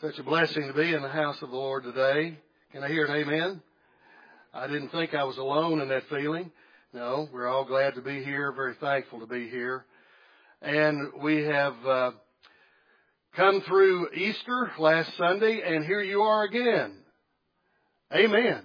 Such a blessing to be in the house of the Lord today. Can I hear an amen? I didn't think I was alone in that feeling. No, we're all glad to be here, very thankful to be here. And we have come through Easter last Sunday, and here you are again. Amen.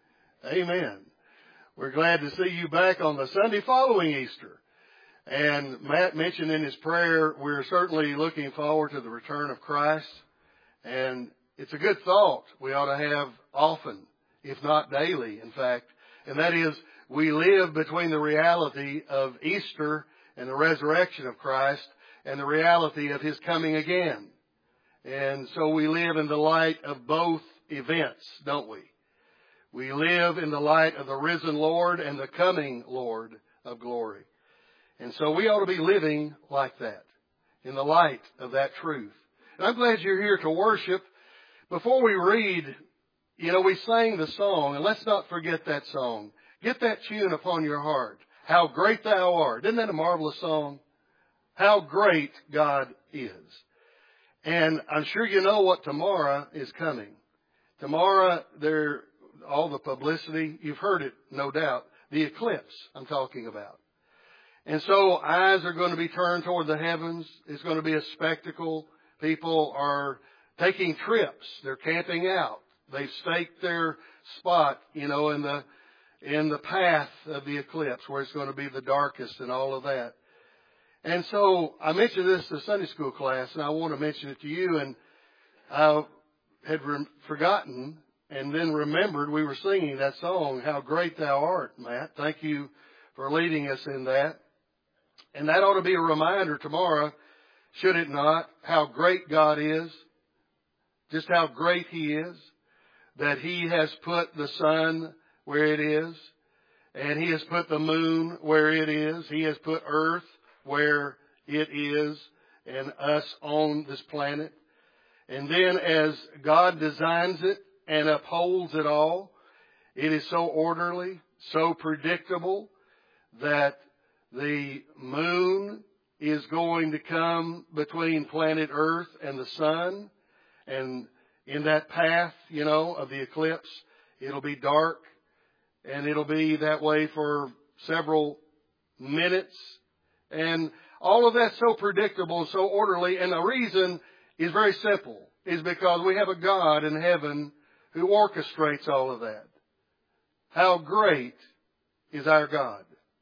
Amen. We're glad to see you back on the Sunday following Easter. And Matt mentioned in his prayer, we're certainly looking forward to the return of Christ. And it's a good thought we ought to have often, if not daily, in fact. And that is, we live between the reality of Easter and the resurrection of Christ and the reality of His coming again. And so we live in the light of both events, don't we? We live in the light of the risen Lord and the coming Lord of glory. And so we ought to be living like that, in the light of that truth. And I'm glad you're here to worship. Before we read, we sang the song, and let's not forget that song. Get that tune upon your heart. How great thou art. Isn't that a marvelous song? How great God is. And I'm sure you know what tomorrow is coming. Tomorrow, all the publicity, you've heard it, no doubt. The eclipse I'm talking about. And so eyes are going to be turned toward the heavens. It's going to be a spectacle. People are taking trips. They're camping out. They've staked their spot, in the path of the eclipse where it's going to be the darkest and all of that. And so I mentioned this to the Sunday school class, and I want to mention it to you. And I had forgotten and then remembered we were singing that song, How Great Thou Art, Matt. Thank you for leading us in that. And that ought to be a reminder tomorrow, should it not, how great God is, just how great He is, that He has put the sun where it is, and He has put the moon where it is. He has put earth where it is, and us on this planet. And then as God designs it and upholds it all, it is so orderly, so predictable that the moon is going to come between planet Earth and the sun. And in that path, of the eclipse, it'll be dark. And it'll be that way for several minutes. And all of that's so predictable and so orderly. And the reason is very simple, is because we have a God in heaven who orchestrates all of that. How great is our God.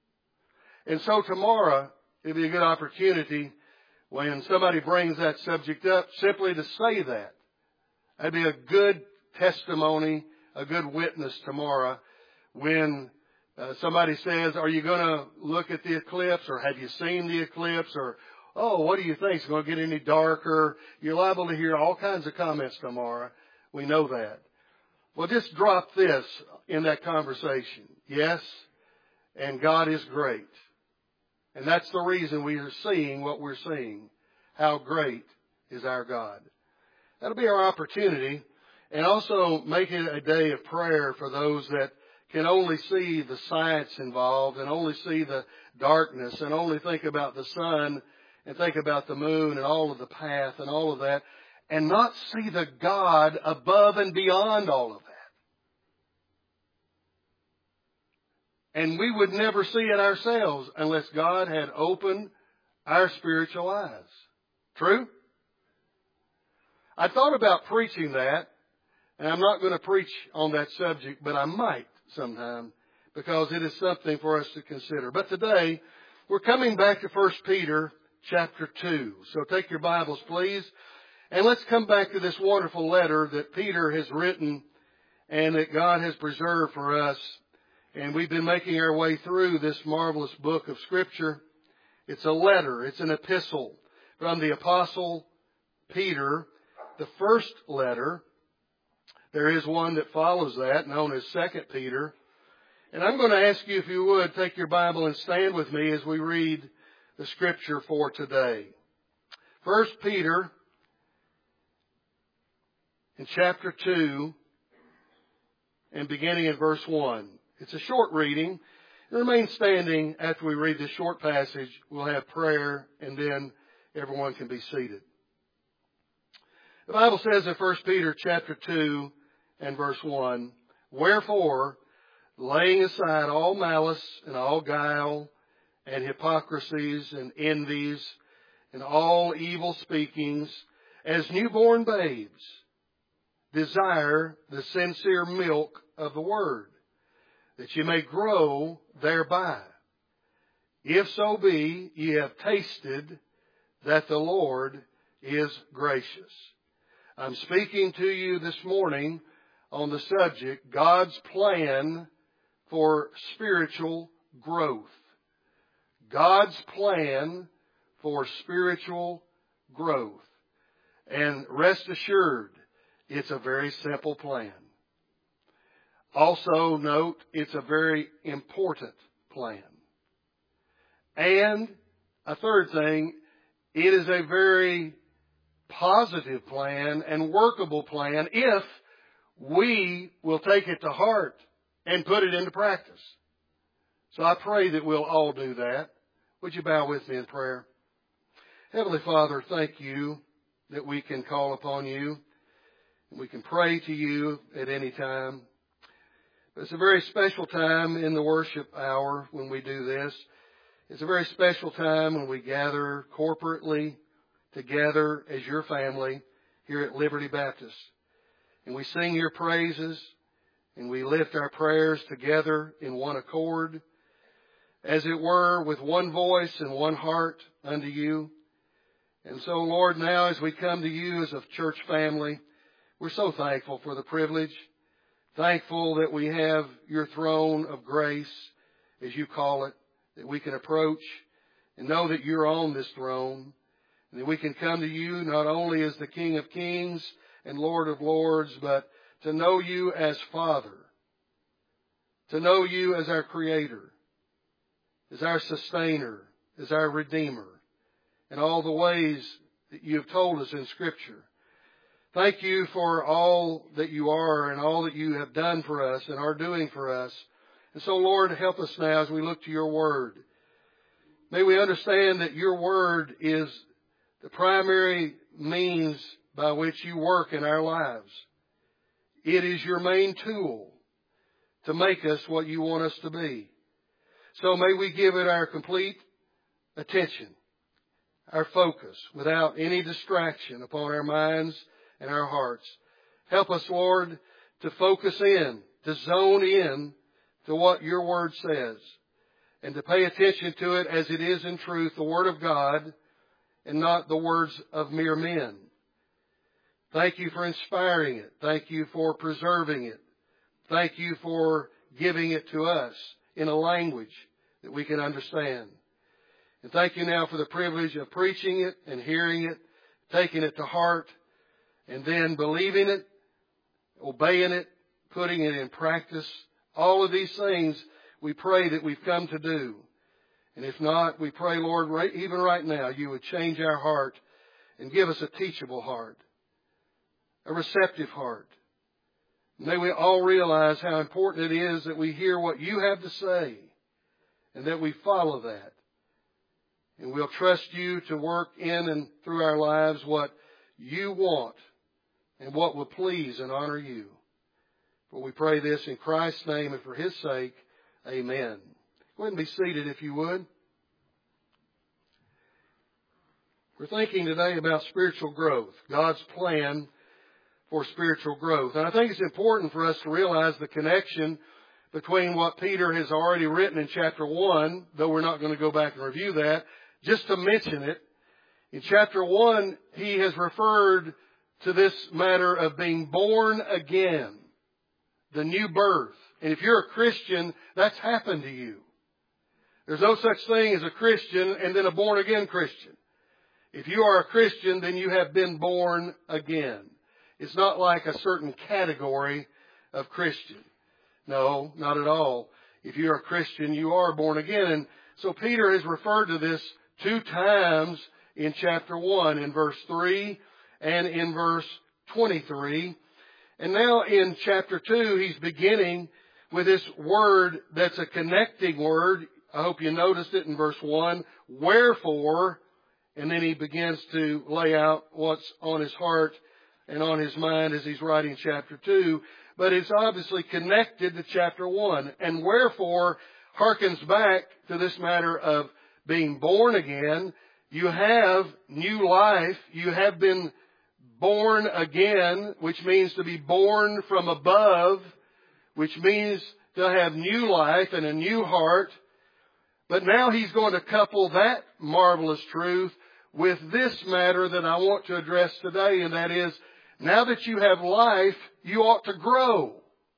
And so tomorrow, it'll be a good opportunity when somebody brings that subject up, simply to say that. That'd be a good testimony, a good witness tomorrow when somebody says, are you going to look at the eclipse, or have you seen the eclipse, or, oh, what do you think? Is it going to get any darker? You're liable to hear all kinds of comments tomorrow. We know that. Well, just drop this in that conversation. Yes, and God is great. And that's the reason we are seeing what we're seeing. How great is our God. That'll be our opportunity. And also make it a day of prayer for those that can only see the science involved and only see the darkness and only think about the sun and think about the moon and all of the path and all of that, and not see the God above and beyond all of that. And we would never see it ourselves unless God had opened our spiritual eyes. True? I thought about preaching that, and I'm not going to preach on that subject, but I might sometime, because it is something for us to consider. But today, we're coming back to 1 Peter chapter 2. So take your Bibles, please, and let's come back to this wonderful letter that Peter has written and that God has preserved for us. And we've been making our way through this marvelous book of Scripture. It's a letter. It's an epistle from the Apostle Peter, the first letter. There is one that follows that, known as 2 Peter. And I'm going to ask you, if you would, take your Bible and stand with me as we read the Scripture for today. 1 Peter, in chapter 2, and beginning in verse 1. It's a short reading. Remain standing after we read this short passage. We'll have prayer, and then everyone can be seated. The Bible says in 1 Peter chapter 2 and verse 1, "Wherefore, laying aside all malice and all guile and hypocrisies and envies and all evil speakings, as newborn babes, desire the sincere milk of the word, that ye may grow thereby. If so be ye have tasted that the Lord is gracious." I'm speaking to you this morning on the subject, God's plan for spiritual growth. God's plan for spiritual growth. And rest assured, it's a very simple plan. Also note, it's a very important plan. And a third thing, it is a very positive plan and workable plan if we will take it to heart and put it into practice. So I pray that we'll all do that. Would you bow with me in prayer? Heavenly Father, thank you that we can call upon you. We can pray to you at any time. But it's a very special time in the worship hour when we do this. It's a very special time when we gather corporately together as your family here at Liberty Baptist. And we sing your praises and we lift our prayers together in one accord, as it were, with one voice and one heart unto you. And so, Lord, now as we come to you as a church family, we're so thankful for the privilege, thankful that we have your throne of grace, as you call it, that we can approach and know that you're on this throne, and that we can come to you not only as the King of Kings and Lord of Lords, but to know you as Father, to know you as our Creator, as our Sustainer, as our Redeemer, and all the ways that you have told us in Scripture. Thank you for all that you are and all that you have done for us and are doing for us. And so, Lord, help us now as we look to your Word. May we understand that your Word is the primary means by which you work in our lives. It is your main tool to make us what you want us to be. So may we give it our complete attention, our focus, without any distraction upon our minds and our hearts. Help us, Lord, to focus in, to zone in to what your word says, and to pay attention to it as it is in truth, the word of God, and not the words of mere men. Thank you for inspiring it. Thank you for preserving it. Thank you for giving it to us in a language that we can understand. And thank you now for the privilege of preaching it and hearing it, taking it to heart, and then believing it, obeying it, putting it in practice. All of these things we pray that we've come to do. And if not, we pray, Lord, even right now, you would change our heart and give us a teachable heart, a receptive heart. May we all realize how important it is that we hear what you have to say and that we follow that. And we'll trust you to work in and through our lives what you want and what will please and honor you. For we pray this in Christ's name and for his sake. Amen. Go ahead and be seated if you would. We're thinking today about spiritual growth, God's plan for spiritual growth. And I think it's important for us to realize the connection between what Peter has already written in chapter 1, though we're not going to go back and review that, just to mention it. In chapter 1, he has referred to this matter of being born again, the new birth. And if you're a Christian, that's happened to you. There's no such thing as a Christian and then a born-again Christian. If you are a Christian, then you have been born again. It's not like a certain category of Christian. No, not at all. If you're a Christian, you are born again. And so Peter has referred to this 2 times in chapter 1, in verse 3 and in verse 23. And now in chapter 2, he's beginning with this word that's a connecting word. I hope you noticed it in verse 1. Wherefore, and then he begins to lay out what's on his heart and on his mind as he's writing chapter 2, but it's obviously connected to chapter 1, and wherefore harkens back to this matter of being born again. You have new life. You have been born again, which means to be born from above, which means to have new life and a new heart. But now he's going to couple that marvelous truth with this matter that I want to address today, and that is, now that you have life, you ought to grow.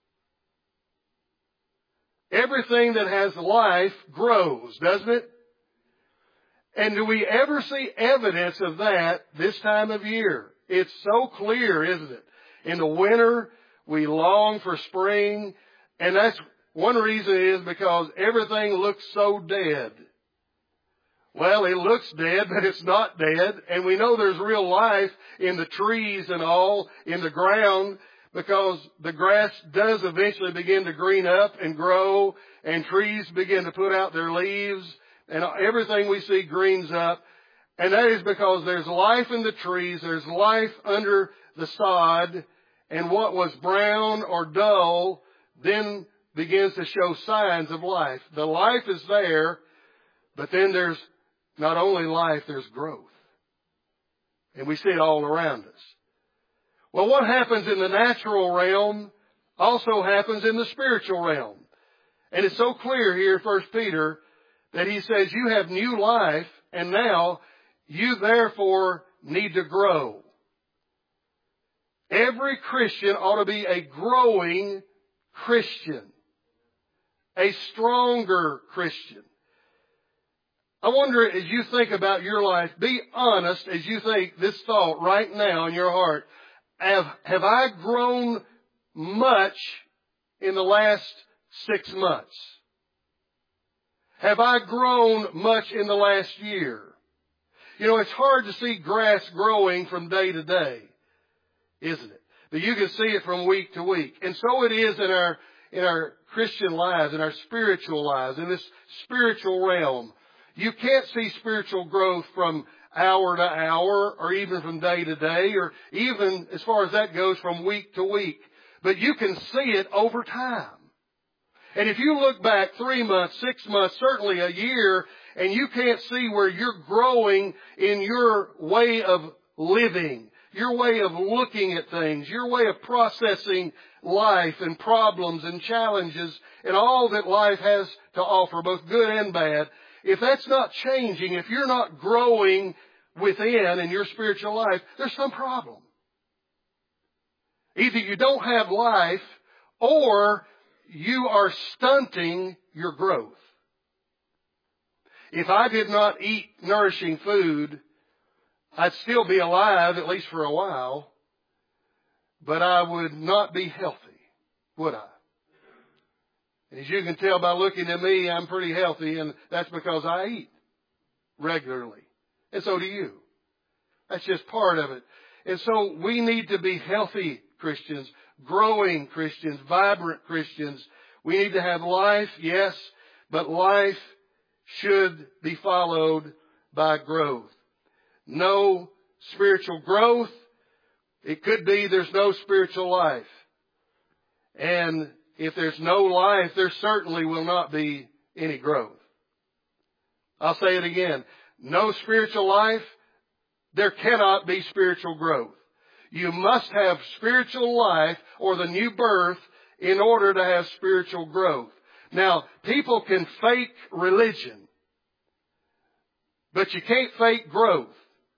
Everything that has life grows, doesn't it? And do we ever see evidence of that this time of year? It's so clear, isn't it? In the winter, we long for spring, and that's one reason is because everything looks so dead. Well, it looks dead, but it's not dead. And we know there's real life in the trees and all, in the ground, because the grass does eventually begin to green up and grow, and trees begin to put out their leaves, and everything we see greens up. And that is because there's life in the trees, there's life under the sod, and what was brown or dull then begins to show signs of life. The life is there, but then there's not only life, there's growth. And we see it all around us. Well, what happens in the natural realm also happens in the spiritual realm. And it's so clear here in 1 Peter that he says you have new life, and now you therefore need to grow. Every Christian ought to be a growing Christian, a stronger Christian. I wonder, as you think about your life, be honest as you think this thought right now in your heart. Have I grown much in the last 6 months? Have I grown much in the last year? You know, it's hard to see grass growing from day to day, isn't it? But you can see it from week to week. And so it is in our Christian lives, in our spiritual lives, in this spiritual realm. You can't see spiritual growth from hour to hour, or even from day to day, or even, as far as that goes, from week to week. But you can see it over time. And if you look back 3 months, 6 months, certainly a year, and you can't see where you're growing in your way of living, your way of looking at things, your way of processing life and problems and challenges and all that life has to offer, both good and bad, if that's not changing, if you're not growing within in your spiritual life, there's some problem. Either you don't have life, or you are stunting your growth. If I did not eat nourishing food, I'd still be alive, at least for a while, but I would not be healthy, would I? And as you can tell by looking at me, I'm pretty healthy, and that's because I eat regularly. And so do you. That's just part of it. And so we need to be healthy Christians, growing Christians, vibrant Christians. We need to have life, yes, but life should be followed by growth. No spiritual growth, it could be there's no spiritual life. And if there's no life, there certainly will not be any growth. I'll say it again. No spiritual life, there cannot be spiritual growth. You must have spiritual life or the new birth in order to have spiritual growth. Now, people can fake religion, but you can't fake growth.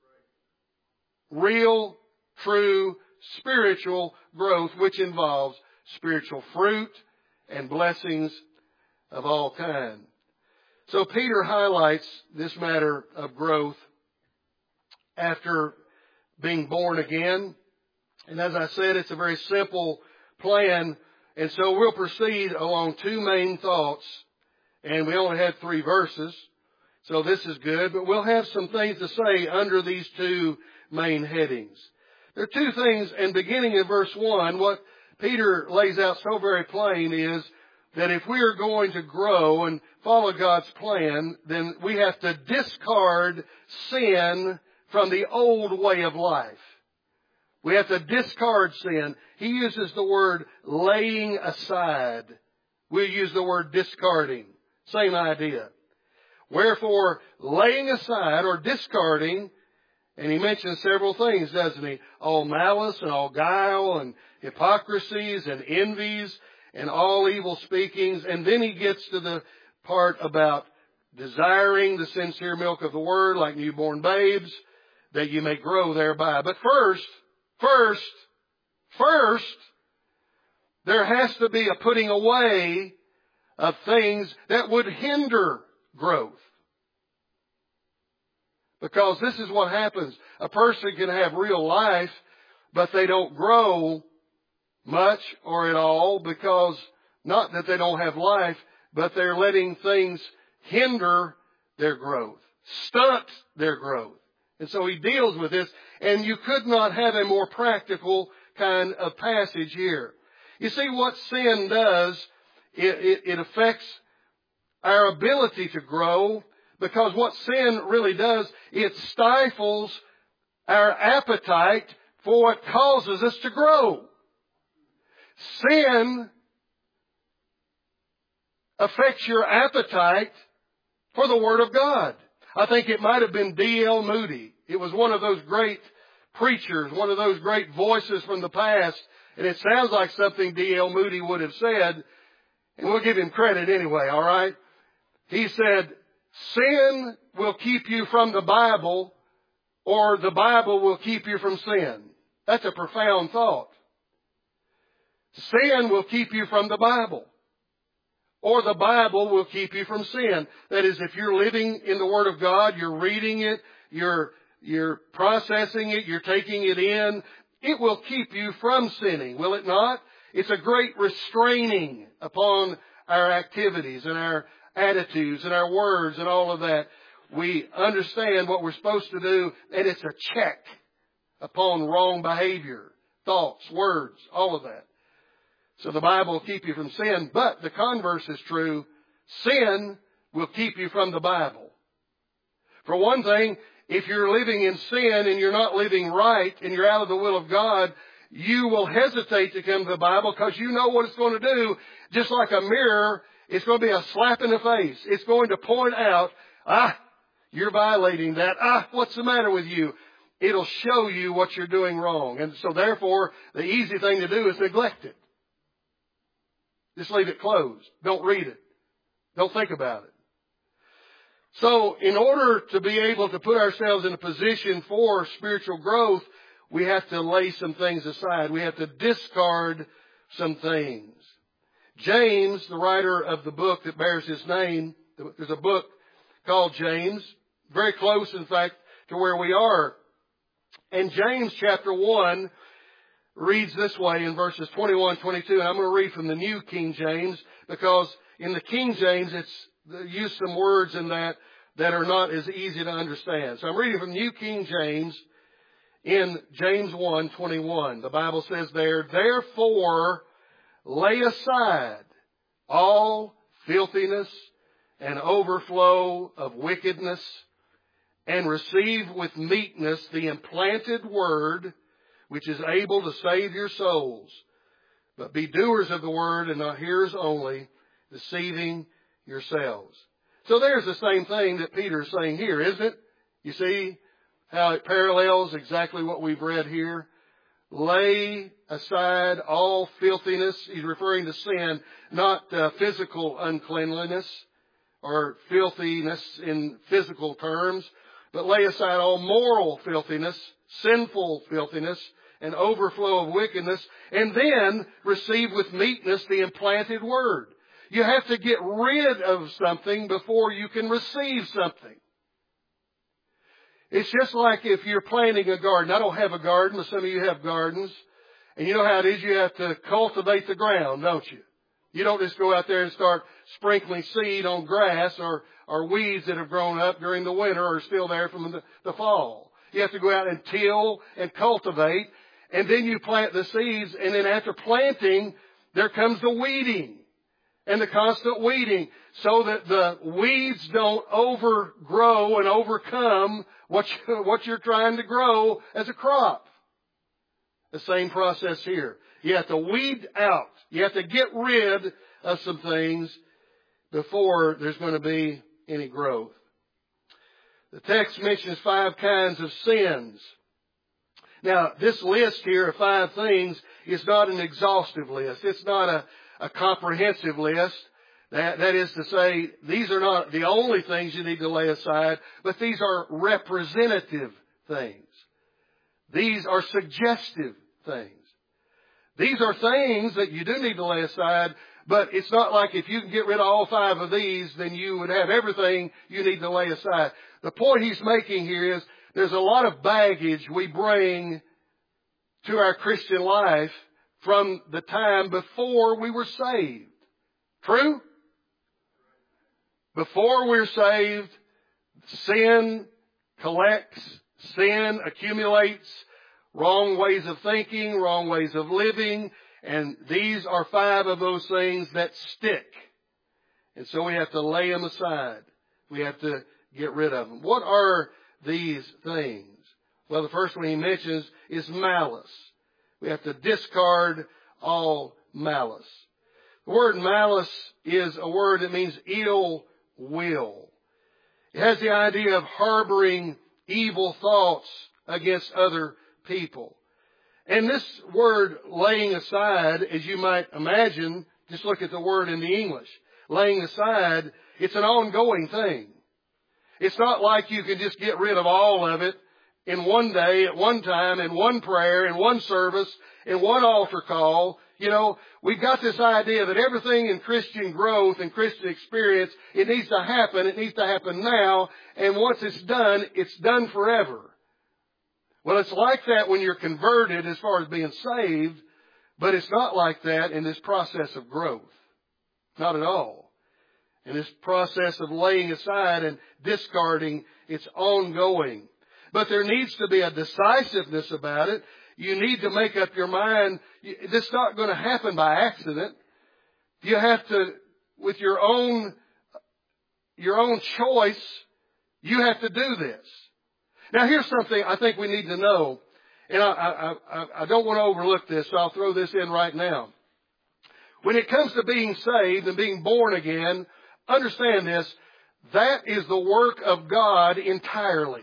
Real, true, spiritual growth, which involves spiritual fruit and blessings of all kinds. So Peter highlights this matter of growth after being born again. And as I said, it's a very simple plan. And so we'll proceed along 2 main thoughts. And we only had 3 verses. So this is good. But we'll have some things to say under these 2 main headings. There are 2 things, and beginning in verse 1, what Peter lays out so very plain is that if we are going to grow and follow God's plan, then we have to discard sin from the old way of life. We have to discard sin. He uses the word laying aside. We use the word discarding. Same idea. Wherefore, laying aside or discarding, and he mentions several things, doesn't he? All malice and all guile and hypocrisies and envies and all evil speakings. And then he gets to the part about desiring the sincere milk of the word like newborn babes, that you may grow thereby. But first, there has to be a putting away of things that would hinder growth. Because this is what happens. A person can have real life, but they don't grow much or at all, because not that they don't have life, but they're letting things hinder their growth, stunt their growth. And so he deals with this, and you could not have a more practical kind of passage here. You see, what sin does, it affects our ability to grow, because what sin really does, it stifles our appetite for what causes us to grow. Sin affects your appetite for the Word of God. I think it might have been D.L. Moody. It was one of those great preachers, one of those great voices from the past. And it sounds like something D.L. Moody would have said. And we'll give him credit anyway, all right? He said, sin will keep you from the Bible, or the Bible will keep you from sin. That's a profound thought. Sin will keep you from the Bible, or the Bible will keep you from sin. That is, if you're living in the Word of God, you're reading it, you're processing it, you're taking it in, it will keep you from sinning, will it not? It's a great restraining upon our activities and our attitudes and our words and all of that. We understand what we're supposed to do, and it's a check upon wrong behavior, thoughts, words, all of that. So the Bible will keep you from sin, but the converse is true. Sin will keep you from the Bible. For one thing, if you're living in sin and you're not living right and you're out of the will of God, you will hesitate to come to the Bible because you know what it's going to do. Just like a mirror, it's going to be a slap in the face. It's going to point out, you're violating that. What's the matter with you? It'll show you what you're doing wrong. And so therefore, the easy thing to do is neglect it. Just leave it closed. Don't read it. Don't think about it. So in order to be able to put ourselves in a position for spiritual growth, we have to lay some things aside. We have to discard some things. James, the writer of the book that bears his name, there's a book called James, very close, in fact, to where we are. And James chapter 1 reads this way in verses 21, 22. And I'm going to read from the New King James, because in the King James, it's use some words in that are not as easy to understand. So I'm reading from New King James in James 1, 21. The Bible says there, therefore lay aside all filthiness and overflow of wickedness, and receive with meekness the implanted word, which is able to save your souls. But be doers of the word and not hearers only, deceiving yourselves. So there's the same thing that Peter is saying here, isn't it? You see how it parallels exactly what we've read here? Lay aside all filthiness. He's referring to sin, not physical uncleanliness or filthiness in physical terms, but lay aside all moral filthiness, sinful filthiness, and overflow of wickedness, and then receive with meekness the implanted word. You have to get rid of something before you can receive something. It's just like if you're planting a garden. I don't have a garden, but some of you have gardens. And you know how it is. You have to cultivate the ground, don't you? You don't just go out there and start sprinkling seed on grass or weeds that have grown up during the winter or are still there from the fall. You have to go out and till and cultivate, and then you plant the seeds, and then after planting, there comes the weeding and the constant weeding so that the weeds don't overgrow and overcome what you're trying to grow as a crop. The same process here. You have to weed out. You have to get rid of some things before there's going to be any growth. The text mentions 5 kinds of sins. Now, this list here of 5 things is not an exhaustive list. It's not a comprehensive list. That is to say, these are not the only things you need to lay aside, but these are representative things. These are suggestive things. These are things that you do need to lay aside, but it's not like if you can get rid of all 5 of these, then you would have everything you need to lay aside. The point he's making here is there's a lot of baggage we bring to our Christian life from the time before we were saved. True? Before we're saved, sin collects, sin accumulates, wrong ways of thinking, wrong ways of living, and these are 5 of those things that stick. And so we have to lay them aside. We have to get rid of them. What are these things? Well, the first one he mentions is malice. We have to discard all malice. The word malice is a word that means ill will. It has the idea of harboring evil thoughts against other people. And this word laying aside, as you might imagine, just look at the word in the English. Laying aside, it's an ongoing thing. It's not like you can just get rid of all of it in one day, at one time, in one prayer, in one service, in one altar call. You know, we've got this idea that everything in Christian growth and Christian experience, it needs to happen. It needs to happen now. And once it's done forever. Well, it's like that when you're converted as far as being saved, but it's not like that in this process of growth. Not at all. In this process of laying aside and discarding, it's ongoing. But there needs to be a decisiveness about it. You need to make up your mind. This is not going to happen by accident. You have to, with your own choice, you have to do this. Now here's something I think we need to know. And I don't want to overlook this, so I'll throw this in right now. When it comes to being saved and being born again, understand this. That is the work of God entirely.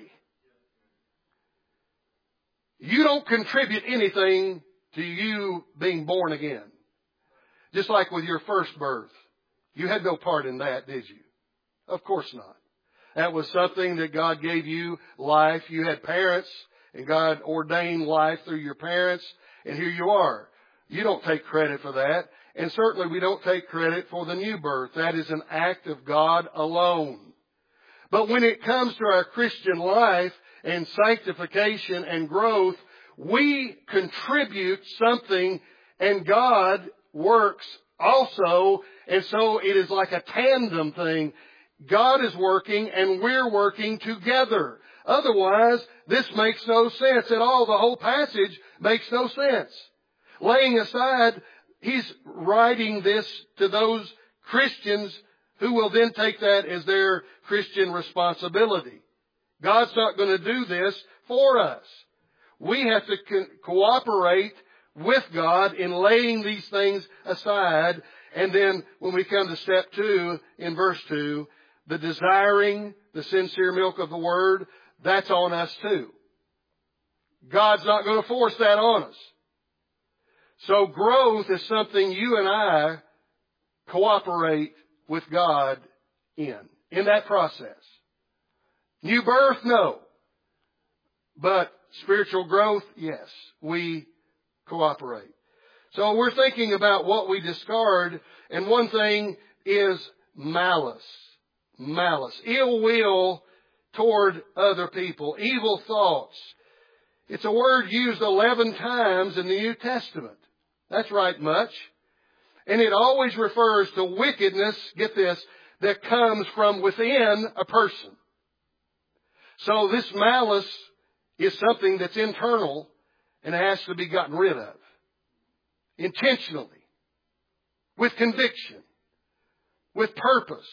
You don't contribute anything to you being born again. Just like with your first birth. You had no part in that, did you? Of course not. That was something that God gave you life. You had parents, and God ordained life through your parents, and here you are. You don't take credit for that. And certainly we don't take credit for the new birth. That is an act of God alone. But when it comes to our Christian life and sanctification and growth, we contribute something, and God works also. And so it is like a tandem thing. God is working and we're working together. Otherwise, this makes no sense at all. The whole passage makes no sense. Laying aside, he's writing this to those Christians who will then take that as their Christian responsibility. God's not going to do this for us. We have to cooperate with God in laying these things aside. And then when we come to step 2 in verse 2, the desiring the sincere milk of the Word, that's on us too. God's not going to force that on us. So growth is something you and I cooperate with God in that process. New birth, no. But spiritual growth, yes, we cooperate. So we're thinking about what we discard, and one thing is malice. Malice. Ill will toward other people. Evil thoughts. It's a word used 11 times in the New Testament. That's right much. And it always refers to wickedness, get this, that comes from within a person. So this malice is something that's internal and has to be gotten rid of. Intentionally. With conviction. With purpose.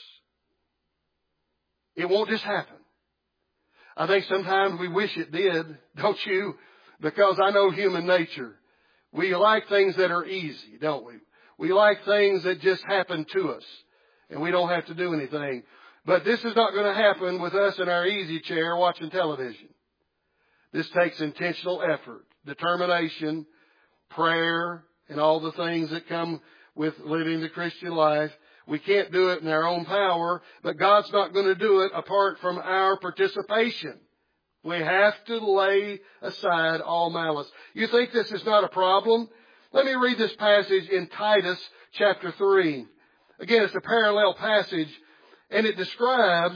It won't just happen. I think sometimes we wish it did, don't you? Because I know human nature. We like things that are easy, don't we? We like things that just happen to us, and we don't have to do anything. But this is not going to happen with us in our easy chair watching television. This takes intentional effort, determination, prayer, and all the things that come with living the Christian life. We can't do it in our own power, but God's not going to do it apart from our participation. We have to lay aside all malice. You think this is not a problem? Let me read this passage in Titus chapter 3. Again, it's a parallel passage, and it describes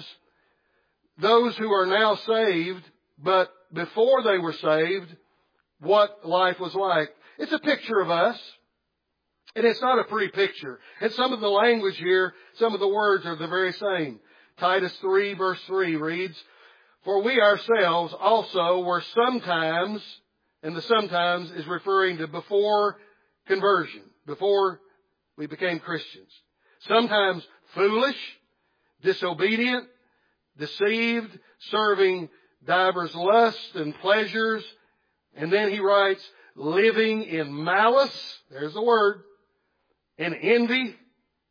those who are now saved, but before they were saved, what life was like. It's a picture of us. And it's not a pretty picture. And some of the language here, some of the words are the very same. Titus 3 verse 3 reads, "For we ourselves also were sometimes," and the sometimes is referring to before conversion, before we became Christians. "Sometimes foolish, disobedient, deceived, serving divers lusts and pleasures." And then he writes, "living in malice," there's the word, "and envy."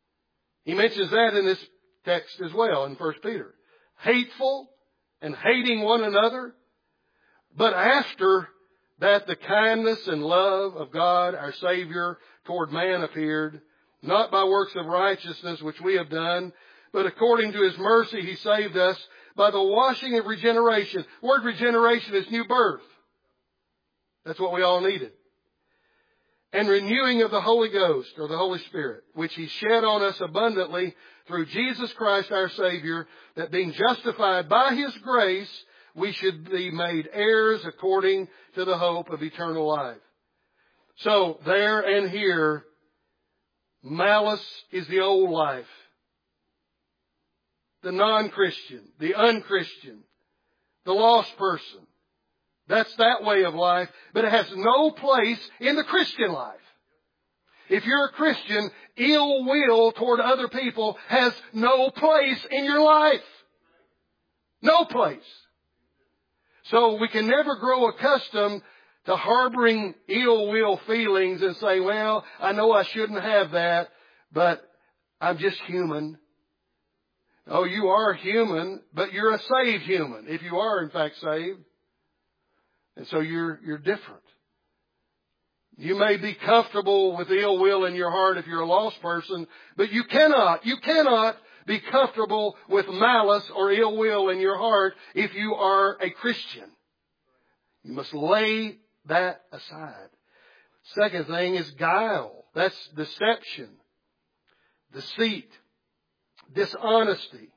He mentions that in this text as well in 1 Peter. "Hateful and hating one another. But after that the kindness and love of God our Savior toward man appeared, not by works of righteousness which we have done, but according to His mercy He saved us by the washing of regeneration." The word regeneration is new birth. That's what we all needed. "And renewing of the Holy Ghost," or the Holy Spirit, "which He shed on us abundantly through Jesus Christ our Savior, that being justified by His grace, we should be made heirs according to the hope of eternal life." So there and here, malice is the old life. The non-Christian, the unchristian, the lost person. That's that way of life, but it has no place in the Christian life. If you're a Christian, ill will toward other people has no place in your life. No place. So we can never grow accustomed to harboring ill will feelings and say, "Well, I know I shouldn't have that, but I'm just human." Oh, you are human, but you're a saved human, if you are in fact saved. And so you're different. You may be comfortable with ill will in your heart if you're a lost person, but you cannot be comfortable with malice or ill will in your heart if you are a Christian. You must lay that aside. Second thing is guile. That's deception, deceit, dishonesty.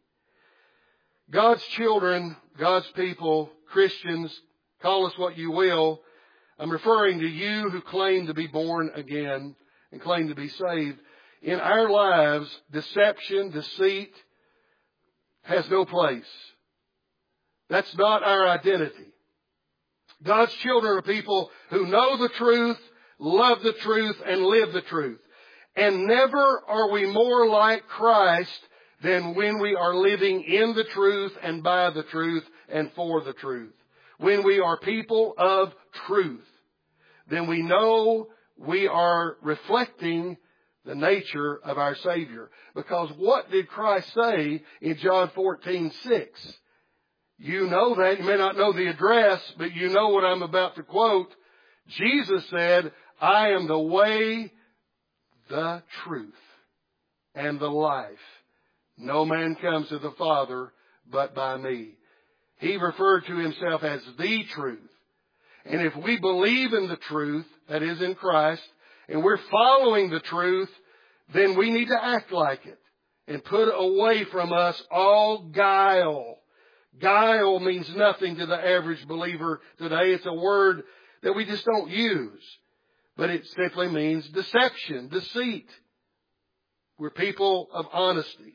God's children, God's people, Christians, call us what you will. I'm referring to you who claim to be born again and claim to be saved. In our lives, deception, deceit has no place. That's not our identity. God's children are people who know the truth, love the truth, and live the truth. And never are we more like Christ than when we are living in the truth and by the truth and for the truth. When we are people of truth, then we know we are reflecting the nature of our Savior. Because what did Christ say in John 14:6? You know that. You may not know the address, but you know what I'm about to quote. Jesus said, "I am the way, the truth, and the life. No man comes to the Father but by me." He referred to Himself as the truth. And if we believe in the truth, that is in Christ, and we're following the truth, then we need to act like it and put away from us all guile. Guile means nothing to the average believer today. It's a word that we just don't use. But it simply means deception, deceit. We're people of honesty.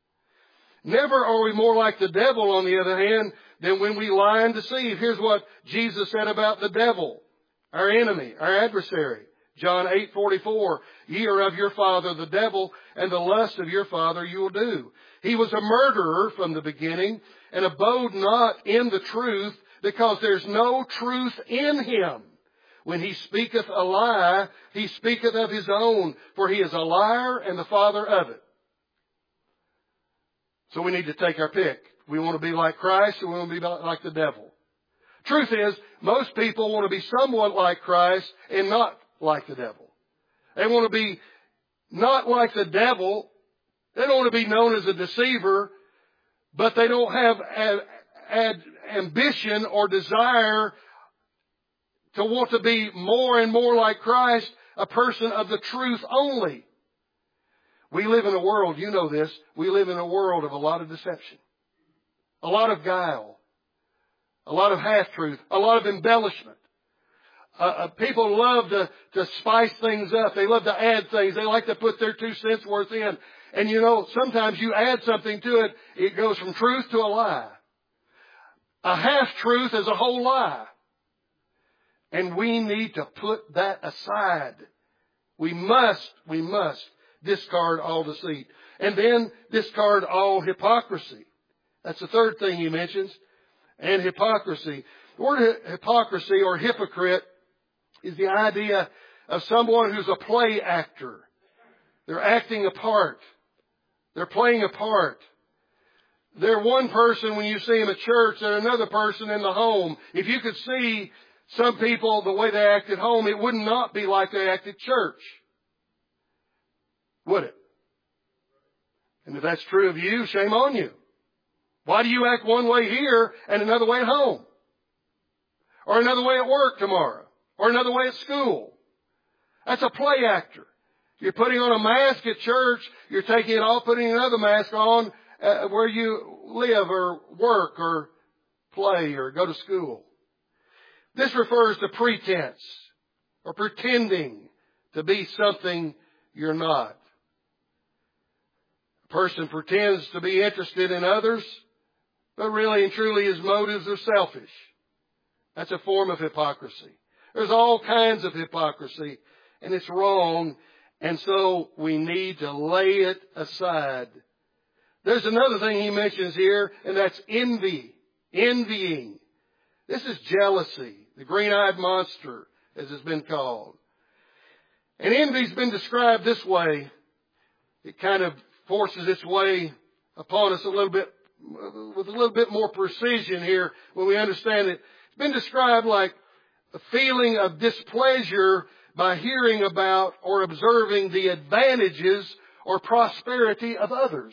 Never are we more like the devil, on the other hand, than when we lie and deceive. Here's what Jesus said about the devil, our enemy, our adversary. John 8:44, "Ye are of your father the devil, and the lust of your father you will do. He was a murderer from the beginning, and abode not in the truth, because there's no truth in him. When he speaketh a lie, he speaketh of his own, for he is a liar and the father of it. So we need to take our pick. We want to be like Christ, or we want to be like the devil. Truth is, most people want to be somewhat like Christ and not like the devil. They want to be not like the devil. They don't want to be known as a deceiver, but they don't have ambition or desire to want to be more and more like Christ, a person of the truth only. We live in a world, you know this, we live in a world of a lot of deception, a lot of guile, a lot of half-truth, a lot of embellishment. People love to spice things up. They love to add things. They like to put their 2 cents worth in. And you know, sometimes you add something to it, it goes from truth to a lie. A half-truth is a whole lie. And we need to put that aside. We must discard all deceit. And then discard all hypocrisy. That's the third thing he mentions. And hypocrisy. The word hypocrisy or hypocrite is the idea of someone who's a play actor. They're acting a part. They're playing a part. They're one person when you see them at church. They're another person in the home. If you could see some people the way they act at home, it would not be like they act at church. Would it? And if that's true of you, shame on you. Why do you act one way here and another way at home? Or another way at work tomorrow? Or another way at school? That's a play actor. You're putting on a mask at church. You're taking it off, putting another mask on where you live or work or play or go to school. This refers to pretense or pretending to be something you're not. A person pretends to be interested in others, but really and truly his motives are selfish. That's a form of hypocrisy. There's all kinds of hypocrisy, and it's wrong, and so we need to lay it aside. There's another thing he mentions here, and that's envy. Envying. This is jealousy, the green-eyed monster, as it's been called. And envy's been described this way. It kind of forces its way upon us a little bit, with a little bit more precision here when we understand it. It's been described like a feeling of displeasure by hearing about or observing the advantages or prosperity of others.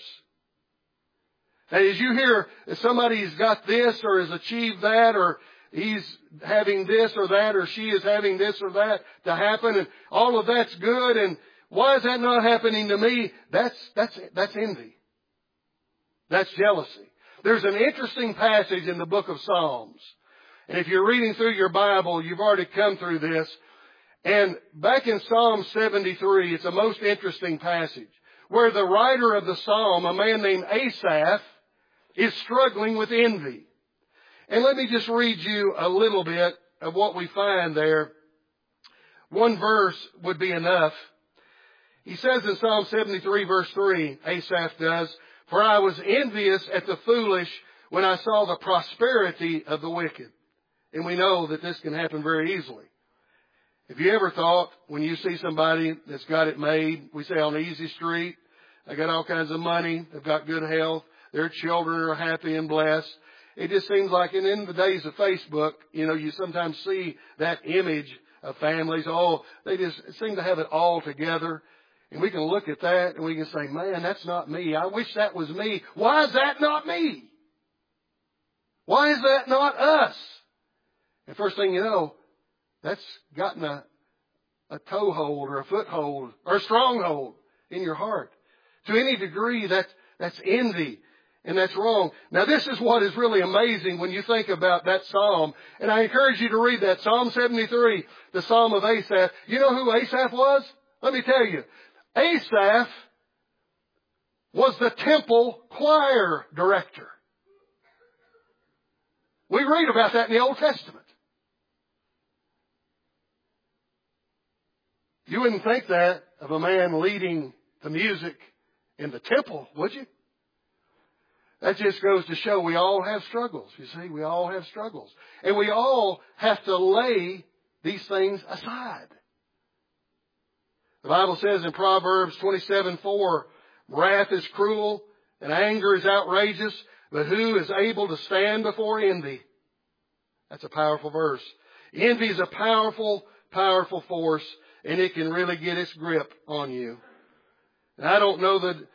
That is, you hear that somebody's got this or has achieved that, or he's having this or that, or she is having this or that to happen, and all of that's good, and why is that not happening to me? That's envy. That's jealousy. There's an interesting passage in the book of Psalms. And if you're reading through your Bible, you've already come through this. And back in Psalm 73, it's a most interesting passage where the writer of the psalm, a man named Asaph, is struggling with envy. And let me just read you a little bit of what we find there. One verse would be enough. He says in Psalm 73 verse 3, Asaph does, "For I was envious at the foolish when I saw the prosperity of the wicked." And we know that this can happen very easily. Have you ever thought, when you see somebody that's got it made, we say on the easy street, they got all kinds of money, they've got good health, their children are happy and blessed. It just seems like, and in the days of Facebook, you sometimes see that image of families. Oh, they just seem to have it all together. And we can look at that and we can say, man, that's not me. I wish that was me. Why is that not me? Why is that not us? And first thing you know, that's gotten a toehold or a foothold or a stronghold in your heart. To any degree, that's envy. And that's wrong. Now, this is what is really amazing when you think about that psalm. And I encourage you to read that. Psalm 73, the Psalm of Asaph. You know who Asaph was? Let me tell you. Asaph was the temple choir director. We read about that in the Old Testament. You wouldn't think that of a man leading the music in the temple, would you? That just goes to show we all have struggles. You see, we all have struggles. And we all have to lay these things aside. The Bible says in Proverbs 27:4, wrath is cruel and anger is outrageous, but who is able to stand before envy? That's a powerful verse. Envy is a powerful, powerful force, and it can really get its grip on you. And I don't know the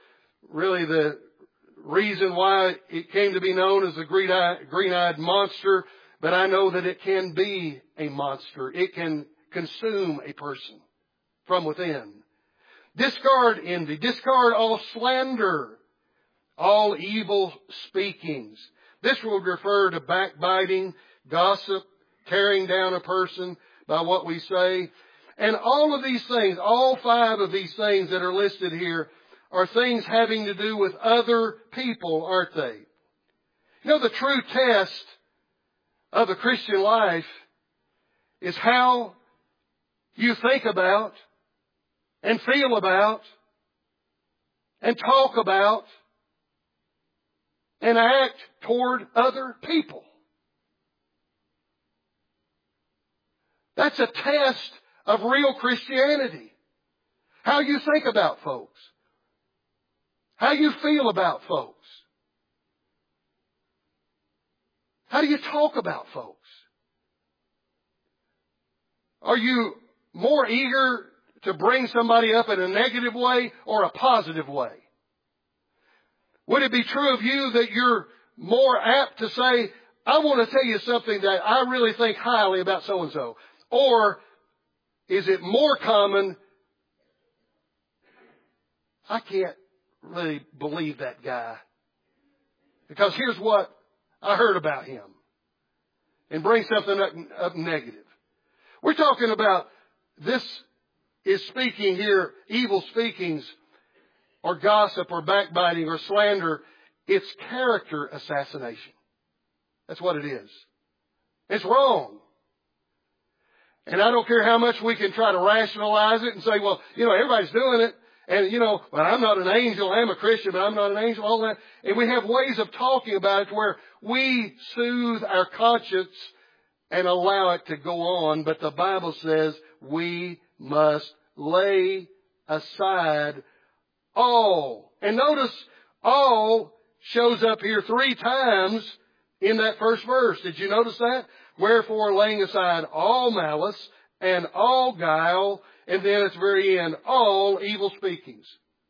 reason why it came to be known as the green-eyed monster, but I know that it can be a monster. It can consume a person from within. Discard envy. Discard all slander, all evil speakings. This would refer to backbiting, gossip, tearing down a person by what we say. And all of these things, all 5 of these things that are listed here, are things having to do with other people, aren't they? You know, the true test of the Christian life is how you think about and feel about and talk about and act toward other people. That's a test of real Christianity. How you think about folks. How you feel about folks. How do you talk about folks? Are you more eager to bring somebody up in a negative way or a positive way? Would it be true of you that you're more apt to say, I want to tell you something that I really think highly about so-and-so? Or is it more common, I can't really believe that guy, because here's what I heard about him, and bring something up negative? We're talking about, this is speaking here, evil speakings or gossip or backbiting or slander. It's character assassination. That's what it is. It's wrong. And I don't care how much we can try to rationalize it and say, well, everybody's doing it. And, well, I'm not an angel. I'm a Christian, but I'm not an angel. All that. And we have ways of talking about it where we soothe our conscience and allow it to go on. But the Bible says we must lay aside all. And notice all shows up here 3 times in that first verse. Did you notice that? Wherefore, laying aside all malice and all guile, and then at the very end, all evil speakings.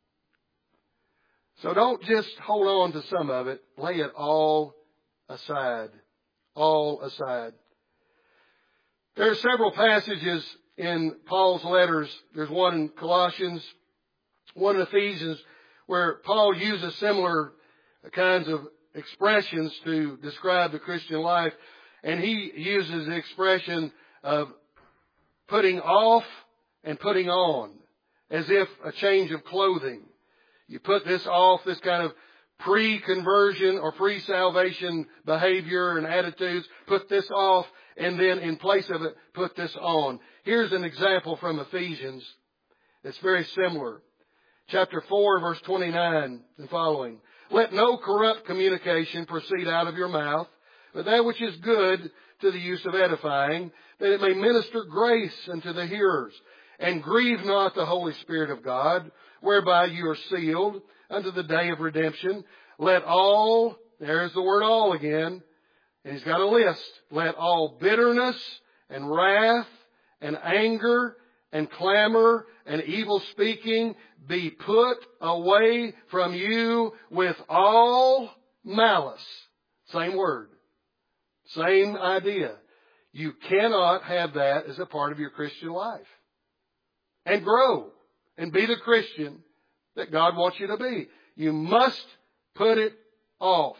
So don't just hold on to some of it. Lay it all aside. All aside. There are several passages in Paul's letters. There's one in Colossians, one in Ephesians, where Paul uses similar kinds of expressions to describe the Christian life. And he uses the expression of putting off and putting on, as if a change of clothing. You put this off, this kind of pre-conversion or pre-salvation behavior and attitudes, put this off, and then in place of it, put this on. Here's an example from Ephesians. It's very similar. Chapter 4, verse 29 and following. Let no corrupt communication proceed out of your mouth, but that which is good to the use of edifying, that it may minister grace unto the hearers. And grieve not the Holy Spirit of God, whereby you are sealed unto the day of redemption. Let all, there's the word all again, and he's got a list. Let all bitterness and wrath and anger and clamor and evil speaking be put away from you with all malice. Same word. Same idea. You cannot have that as a part of your Christian life. And grow and be the Christian that God wants you to be. You must put it off.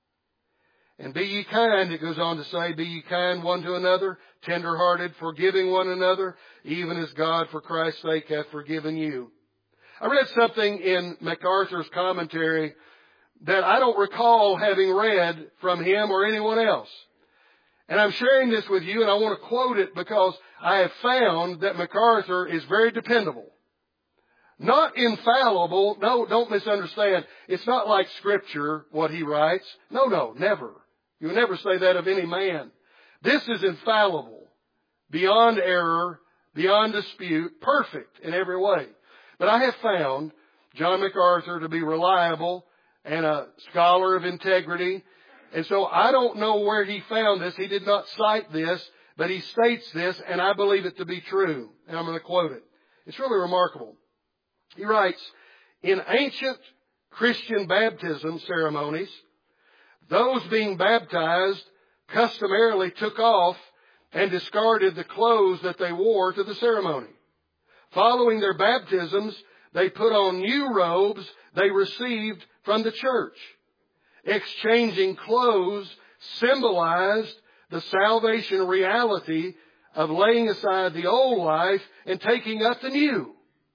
And be ye kind, it goes on to say, be ye kind one to another, tender-hearted, forgiving one another, even as God for Christ's sake hath forgiven you. I read something in MacArthur's commentary that I don't recall having read from him or anyone else. And I'm sharing this with you, and I want to quote it because I have found that MacArthur is very dependable. Not infallible. No, don't misunderstand. It's not like Scripture, what he writes. No, never. You'll never say that of any man. This is infallible. beyond error, beyond dispute, perfect in every way. But I have found John MacArthur to be reliable and a scholar of integrity. And so I don't know where he found this. He did not cite this, but he states this, and I believe it to be true. And I'm going to quote it. It's really remarkable. He writes, in ancient Christian baptism ceremonies, those being baptized customarily took off and discarded the clothes that they wore to the ceremony. Following their baptisms, they put on new robes they received from the church. Exchanging clothes symbolized the salvation reality of laying aside the old life and taking up the new.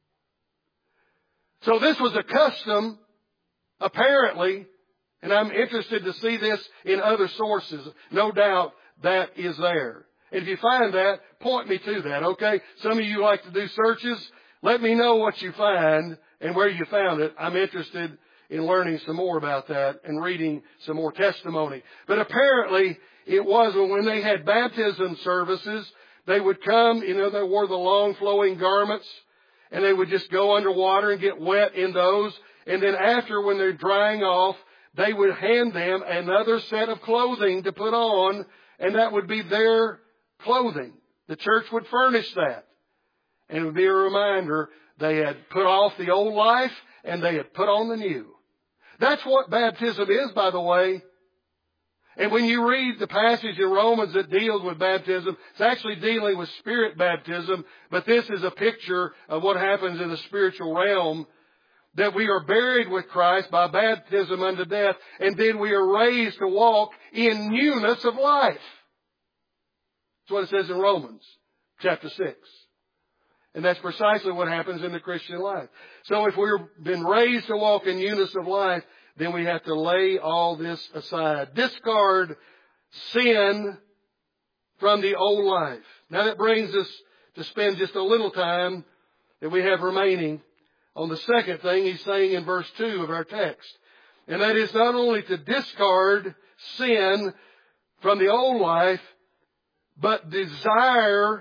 So this was a custom, apparently, and I'm interested to see this in other sources. No doubt that is there. And if you find that, point me to that, okay? Some of you like to do searches. Let me know what you find and where you found it. I'm interested in learning some more about that and reading some more testimony. But apparently, it was when they had baptism services, they would come, they wore the long flowing garments, and they would just go underwater and get wet in those. And then after, when they're drying off, they would hand them another set of clothing to put on, and that would be their clothing. The church would furnish that. And it would be a reminder they had put off the old life and they had put on the new. That's what baptism is, by the way. And when you read the passage in Romans that deals with baptism, it's actually dealing with spirit baptism, but this is a picture of what happens in the spiritual realm, that we are buried with Christ by baptism unto death, and then we are raised to walk in newness of life. That's what it says in Romans chapter 6. And that's precisely what happens in the Christian life. So if we've been raised to walk in newness of life, then we have to lay all this aside. Discard sin from the old life. Now that brings us to spend just a little time that we have remaining on the second thing he's saying in verse 2 of our text. And that is not only to discard sin from the old life, but desire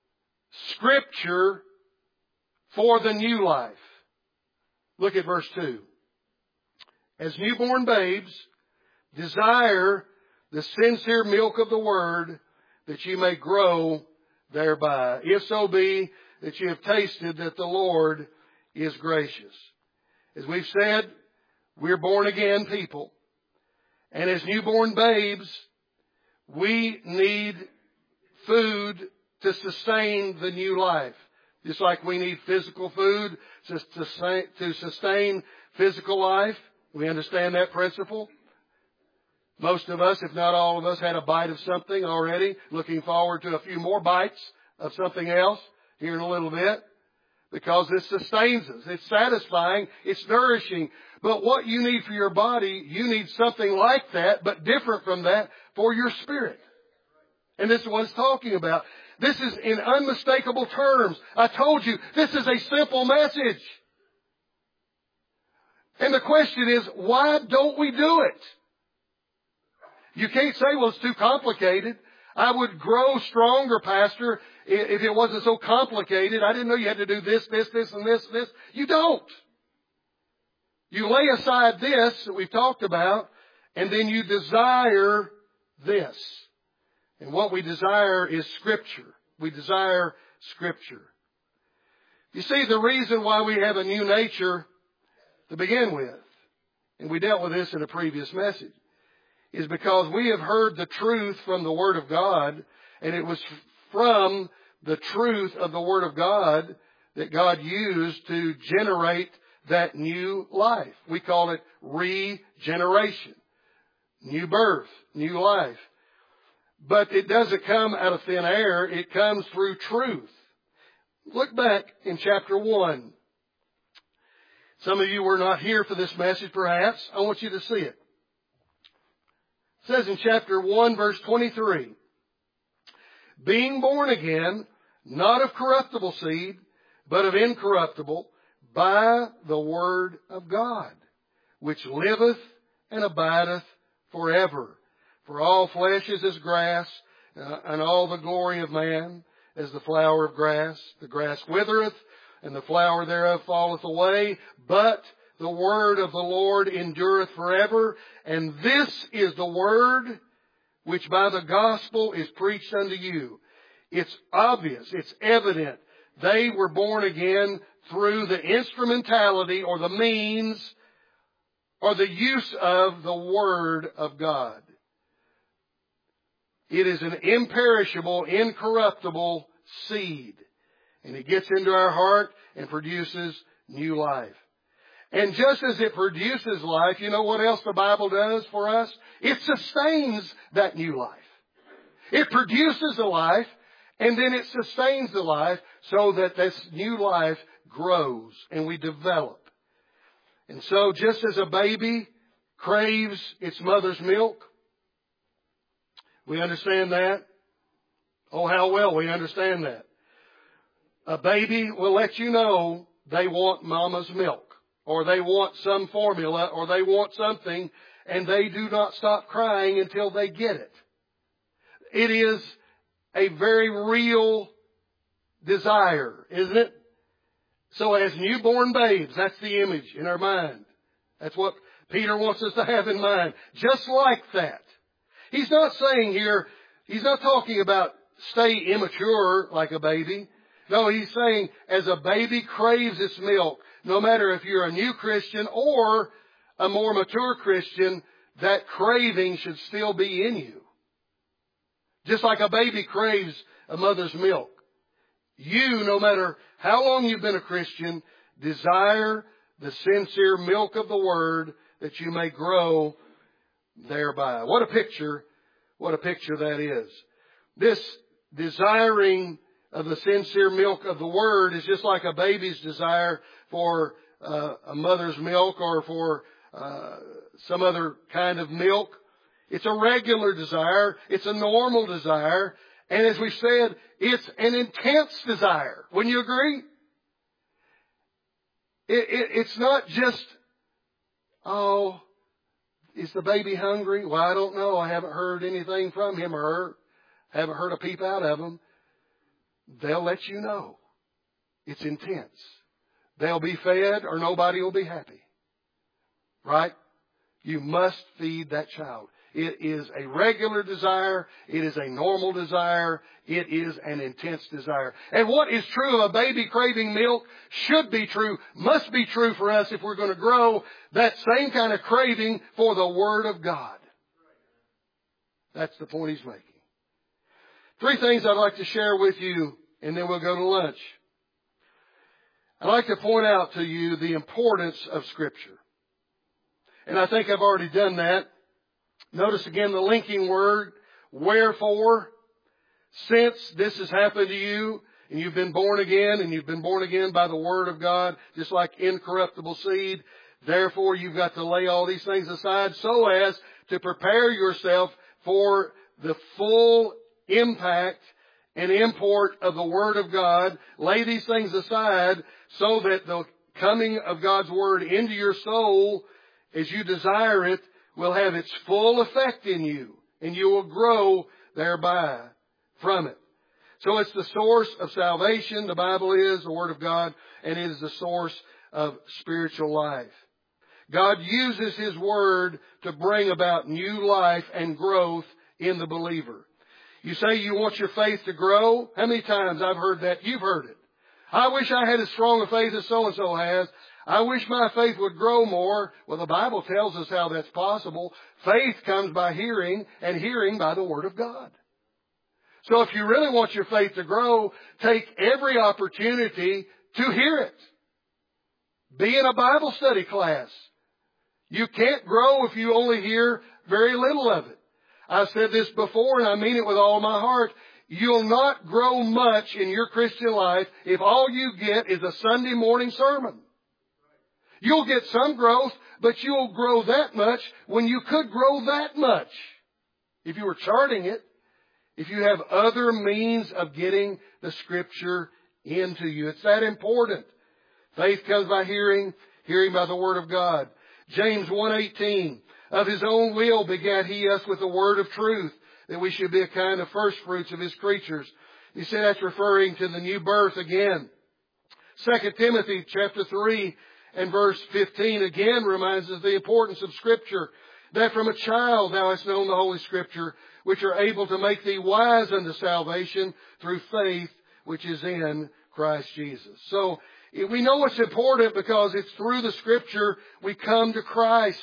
Scripture for the new life. Look at verse 2. As newborn babes, desire the sincere milk of the Word, that you may grow thereby. If so be that you have tasted that the Lord is gracious. As we've said, we're born again people. And as newborn babes, we need food to sustain the new life. Just like we need physical food to sustain physical life. We understand that principle. Most of us, if not all of us, had a bite of something already. Looking forward to a few more bites of something else here in a little bit. Because it sustains us. It's satisfying. It's nourishing. But what you need for your body, you need something like that, but different from that, for your spirit. And this is what it's talking about. This is in unmistakable terms. I told you, this is a simple message. And the question is, why don't we do it? You can't say, well, it's too complicated. I would grow stronger, Pastor, if it wasn't so complicated. I didn't know you had to do this, and this. You don't. You lay aside this that we've talked about, and then you desire this. And what we desire is Scripture. We desire Scripture. You see, the reason why we have a new nature to begin with, and we dealt with this in a previous message, is because we have heard the truth from the Word of God, and it was from the truth of the Word of God that God used to generate that new life. We call it regeneration, new birth, new life. But it doesn't come out of thin air. It comes through truth. Look back in chapter 1. Some of you were not here for this message, perhaps. I want you to see it. It says in chapter 1, verse 23, being born again, not of corruptible seed, but of incorruptible, by the word of God, which liveth and abideth forever. For all flesh is as grass, and all the glory of man as the flower of grass. The grass withereth, and the flower thereof falleth away. But the word of the Lord endureth forever. And this is the word which by the gospel is preached unto you. It's obvious, it's evident. They were born again through the instrumentality or the means or the use of the Word of God. It is an imperishable, incorruptible seed. And it gets into our heart and produces new life. And just as it produces life, you know what else the Bible does for us? It sustains that new life. It produces a life, and then it sustains the life so that this new life grows and we develop. And so just as a baby craves its mother's milk, we understand that. Oh, how well we understand that. A baby will let you know they want mama's milk, or they want some formula, or they want something, and they do not stop crying until they get it. It is a very real desire, isn't it? So as newborn babes, that's the image in our mind. That's what Peter wants us to have in mind. Just like that. He's not saying here, he's not talking about stay immature like a baby. No, he's saying as a baby craves its milk, no matter if you're a new Christian or a more mature Christian, that craving should still be in you. Just like a baby craves a mother's milk. You, no matter how long you've been a Christian, desire the sincere milk of the Word that you may grow thereby. What a picture that is. This desiring of the sincere milk of the Word is just like a baby's desire for a mother's milk or for some other kind of milk. It's a regular desire. It's a normal desire. And as we said, it's an intense desire. Wouldn't you agree? It's not just, oh, is the baby hungry? Well, I don't know. I haven't heard anything from him or her. Haven't heard a peep out of them. They'll let you know. It's intense. They'll be fed or nobody will be happy. Right? You must feed that child. It is a regular desire. It is a normal desire. It is an intense desire. And what is true of a baby craving milk should be true, must be true for us if we're going to grow that same kind of craving for the Word of God. That's the point he's making. 3 things I'd like to share with you, and then we'll go to lunch. I'd like to point out to you the importance of Scripture. And I think I've already done that. Notice again the linking word, wherefore, since this has happened to you, and you've been born again, and you've been born again by the Word of God, just like incorruptible seed, therefore you've got to lay all these things aside so as to prepare yourself for the full impact and import of the Word of God. Lay these things aside so that the coming of God's Word into your soul, as you desire it, will have its full effect in you, and you will grow thereby from it. So it's the source of salvation, the Bible is, the Word of God, and it is the source of spiritual life. God uses His Word to bring about new life and growth in the believer. You say you want your faith to grow? How many times I've heard that? You've heard it. I wish I had as strong a faith as so-and-so has. I wish my faith would grow more. Well, the Bible tells us how that's possible. Faith comes by hearing, and hearing by the Word of God. So if you really want your faith to grow, take every opportunity to hear it. Be in a Bible study class. You can't grow if you only hear very little of it. I've said this before, and I mean it with all my heart. You'll not grow much in your Christian life if all you get is a Sunday morning sermon. You'll get some growth, but you'll grow that much when you could grow that much. If you were charting it, if you have other means of getting the Scripture into you. It's that important. Faith comes by hearing, hearing by the Word of God. James 1:18, of His own will begat He us with the word of truth, that we should be a kind of first fruits of His creatures. You see, that's referring to the new birth again. 2 Timothy chapter 3 and verse 15 again reminds us of the importance of Scripture, that from a child thou hast known the Holy Scripture, which are able to make thee wise unto salvation through faith which is in Christ Jesus. So we know it's important because it's through the Scripture we come to Christ.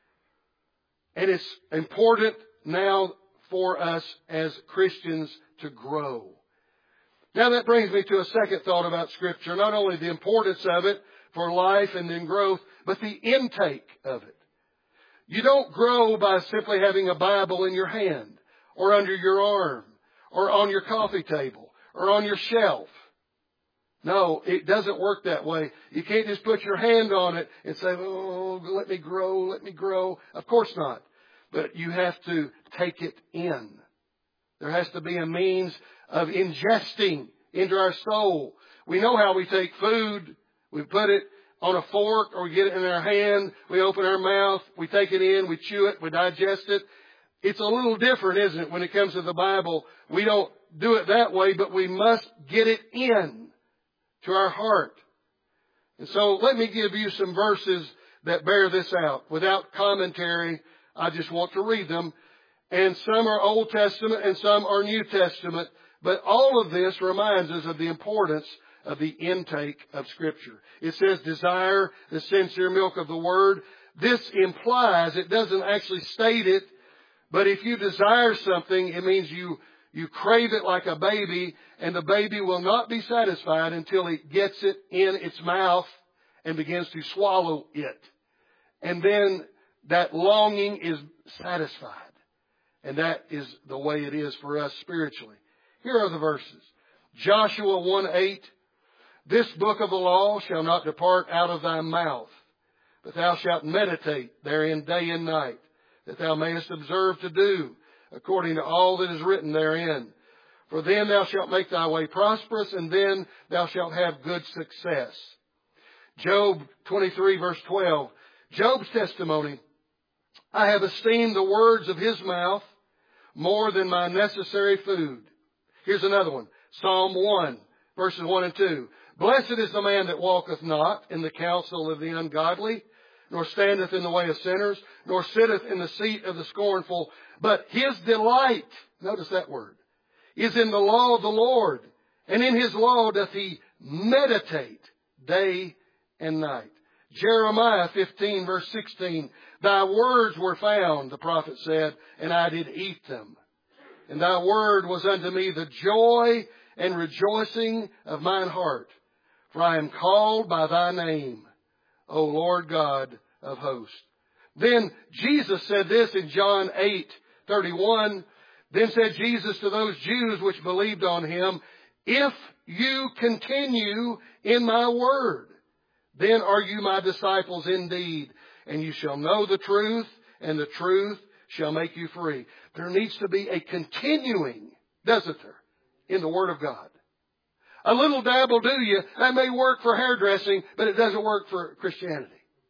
And it's important now for us as Christians to grow. Now that brings me to a second thought about Scripture. Not only the importance of it for life and in growth, but the intake of it. You don't grow by simply having a Bible in your hand, or under your arm, or on your coffee table, or on your shelf. No, it doesn't work that way. You can't just put your hand on it and say, oh, let me grow, let me grow. Of course not. But you have to take it in. There has to be a means of ingesting into our soul. We know how we take food. We put it on a fork or we get it in our hand. We open our mouth. We take it in. We chew it. We digest it. It's a little different, isn't it, when it comes to the Bible? We don't do it that way, but we must get it in to our heart. And so let me give you some verses that bear this out. Without commentary, I just want to read them. And some are Old Testament and some are New Testament. But all of this reminds us of the importance of the intake of Scripture. It says, desire the sincere milk of the Word. This implies, it doesn't actually state it, but if you desire something, it means you crave it like a baby, and the baby will not be satisfied until it gets it in its mouth and begins to swallow it. And then that longing is satisfied. And that is the way it is for us spiritually. Here are the verses. Joshua 1:8. This book of the law shall not depart out of thy mouth, but thou shalt meditate therein day and night, that thou mayest observe to do according to all that is written therein. For then thou shalt make thy way prosperous, and then thou shalt have good success. Job 23 verse 12. Job's testimony. I have esteemed the words of his mouth more than my necessary food. Here's another one. Psalm 1 verses 1 and 2. Blessed is the man that walketh not in the counsel of the ungodly, nor standeth in the way of sinners, nor sitteth in the seat of the scornful. But his delight, notice that word, is in the law of the Lord. And in his law doth he meditate day and night. Jeremiah 15 verse 16. Thy words were found, the prophet said, and I did eat them. And thy word was unto me the joy and rejoicing of mine heart. For I am called by thy name, O Lord God of hosts. Then Jesus said this in John 8:31. Then said Jesus to those Jews which believed on him, if you continue in my word, then are you my disciples indeed, and you shall know the truth, and the truth shall make you free. There needs to be a continuing, doesn't there, in the Word of God. A little dab will do you. That may work for hairdressing, but it doesn't work for Christianity.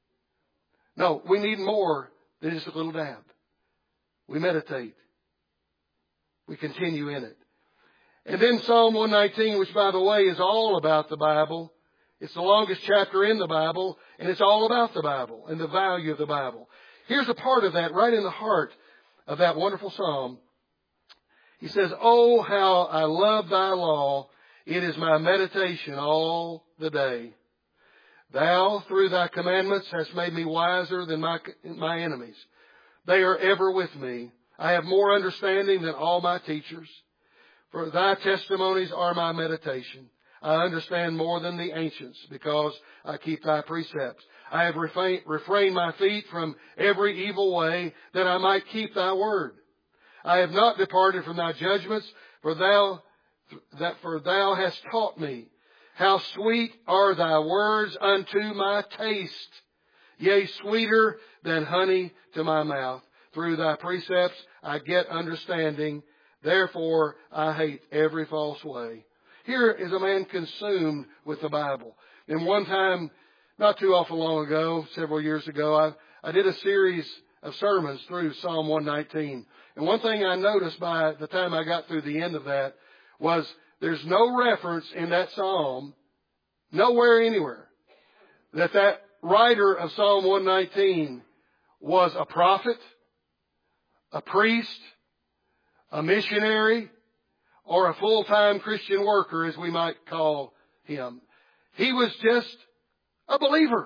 No, we need more than just a little dab. We meditate. We continue in it. And then Psalm 119, which by the way is all about the Bible. It's the longest chapter in the Bible, and it's all about the Bible and the value of the Bible. Here's a part of that right in the heart of that wonderful psalm. He says, oh, how I love thy law. It is my meditation all the day. Thou, through thy commandments, hast made me wiser than my enemies. They are ever with me. I have more understanding than all my teachers. For thy testimonies are my meditation. I understand more than the ancients, because I keep thy precepts. I have refrained my feet from every evil way, that I might keep thy word. I have not departed from thy judgments, for thou hast taught me. How sweet are thy words unto my taste, yea, sweeter than honey to my mouth. Through thy precepts I get understanding, therefore I hate every false way. Here is a man consumed with the Bible. And one time, not too awful long ago, several years ago, I did a series of sermons through Psalm 119. And one thing I noticed by the time I got through the end of that was there's no reference in that psalm, nowhere, anywhere, that writer of Psalm 119 was a prophet, a priest, a missionary, or a full-time Christian worker, as we might call him. He was just a believer.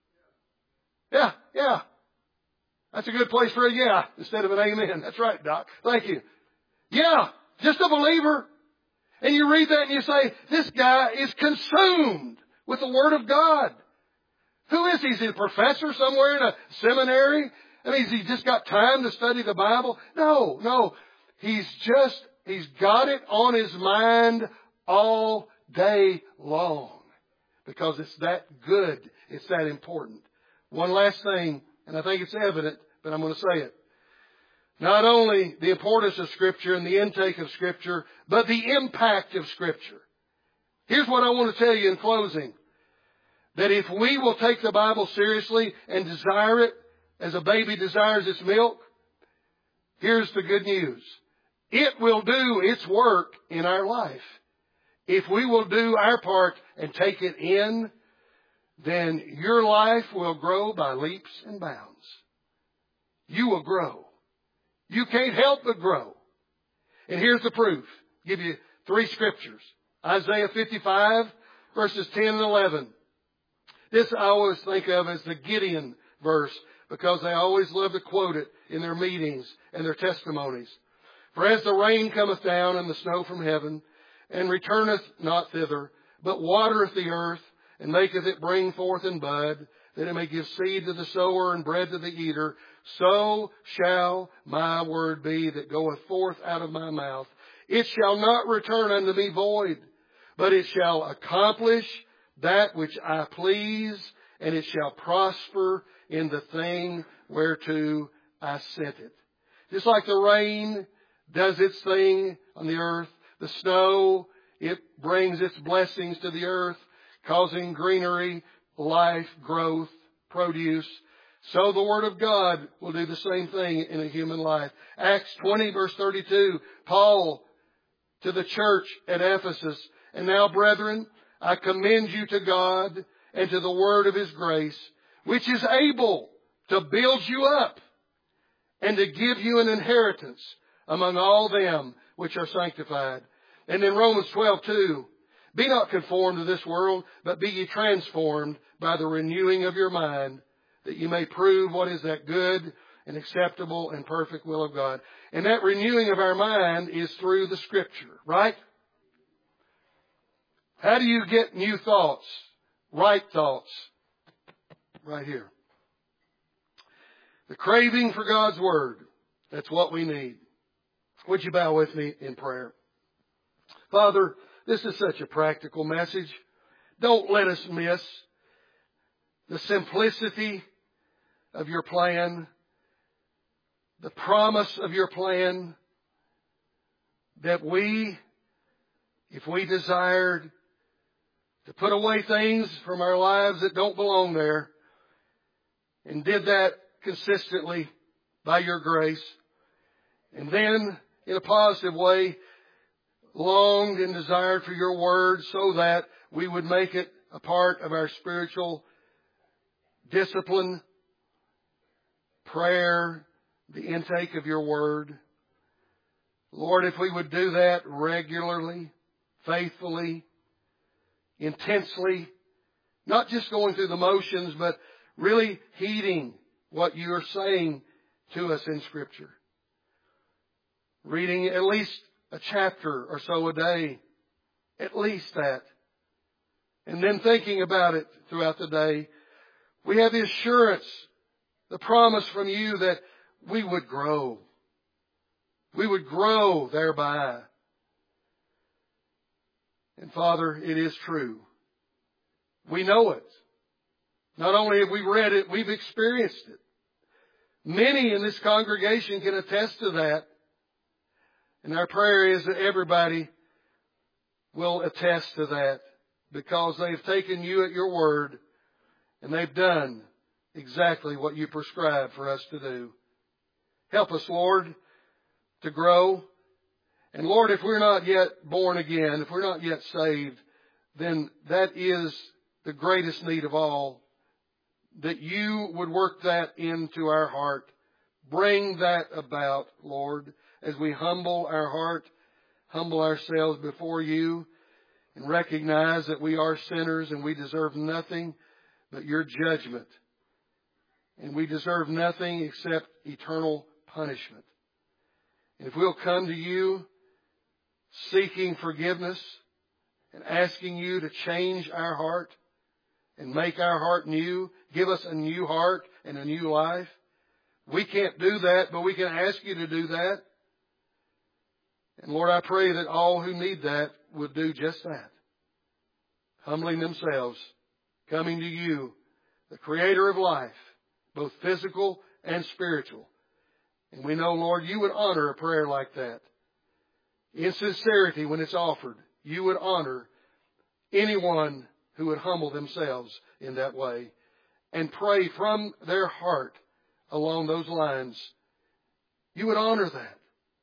Yeah. That's a good place for a yeah instead of an amen. That's right, Doc. Thank you. Yeah, just a believer. And you read that and you say, this guy is consumed with the Word of God. Who is he? Is he a professor somewhere in a seminary? I mean, has he just got time to study the Bible? No. He's got it on his mind all day long. Because it's that good. It's that important. One last thing, and I think it's evident, but I'm going to say it. Not only the importance of Scripture and the intake of Scripture, but the impact of Scripture. Here's what I want to tell you in closing. That if we will take the Bible seriously and desire it as a baby desires its milk, here's the good news. It will do its work in our life. If we will do our part and take it in, then your life will grow by leaps and bounds. You will grow. You can't help but grow. And here's the proof. I'll give you 3 scriptures. Isaiah 55, verses 10 and 11. This I always think of as the Gideon verse because they always love to quote it in their meetings and their testimonies. For as the rain cometh down and the snow from heaven, and returneth not thither, but watereth the earth, and maketh it bring forth and bud, that it may give seed to the sower and bread to the eater, so shall my word be that goeth forth out of my mouth. It shall not return unto me void, but it shall accomplish that which I please, and it shall prosper in the thing whereto I sent it. Just like the rain does its thing on the earth, the snow, it brings its blessings to the earth, causing greenery, life, growth, produce. So the Word of God will do the same thing in a human life. Acts 20, verse 32, Paul to the church at Ephesus, and now, brethren, I commend you to God and to the word of His grace, which is able to build you up and to give you an inheritance among all them which are sanctified. And in Romans 12:2, be not conformed to this world, but be ye transformed by the renewing of your mind, that you may prove what is that good and acceptable and perfect will of God. And that renewing of our mind is through the Scripture, right? How do you get new thoughts, right thoughts? Right here. The craving for God's Word. That's what we need. Would you bow with me in prayer? Father, this is such a practical message. Don't let us miss the simplicity of your plan, the promise of your plan, that we, if we desired to put away things from our lives that don't belong there, and did that consistently by your grace, and then in a positive way longed and desired for your word so that we would make it a part of our spiritual discipline, prayer, the intake of your word. Lord, if we would do that regularly, faithfully, intensely, not just going through the motions, but really heeding what you are saying to us in Scripture. Reading at least a chapter or so a day, at least that. And then thinking about it throughout the day. We have the assurance, the promise from you that we would grow. We would grow thereby. And Father, it is true. We know it. Not only have we read it, we've experienced it. Many in this congregation can attest to that. And our prayer is that everybody will attest to that because they've taken you at your word and they've done exactly what you prescribed for us to do. Help us, Lord, to grow And Lord, if we're not yet born again, if we're not yet saved, then that is the greatest need of all, that you would work that into our heart. Bring that about, Lord, as we humble our heart, humble ourselves before you, and recognize that we are sinners and we deserve nothing but your judgment. And we deserve nothing except eternal punishment. And if we'll come to you seeking forgiveness and asking you to change our heart and make our heart new, give us a new heart and a new life. We can't do that, but we can ask you to do that. And Lord, I pray that all who need that would do just that. Humbling themselves, coming to you, the Creator of life, both physical and spiritual. And we know, Lord, you would honor a prayer like that. In sincerity, when it's offered, you would honor anyone who would humble themselves in that way and pray from their heart along those lines. You would honor that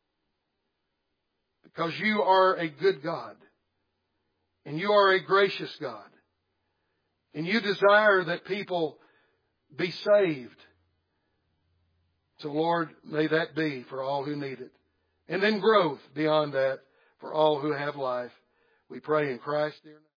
because you are a good God and you are a gracious God and you desire that people be saved. So, Lord, may that be for all who need it. And then growth beyond that for all who have life. We pray in Christ's dear name.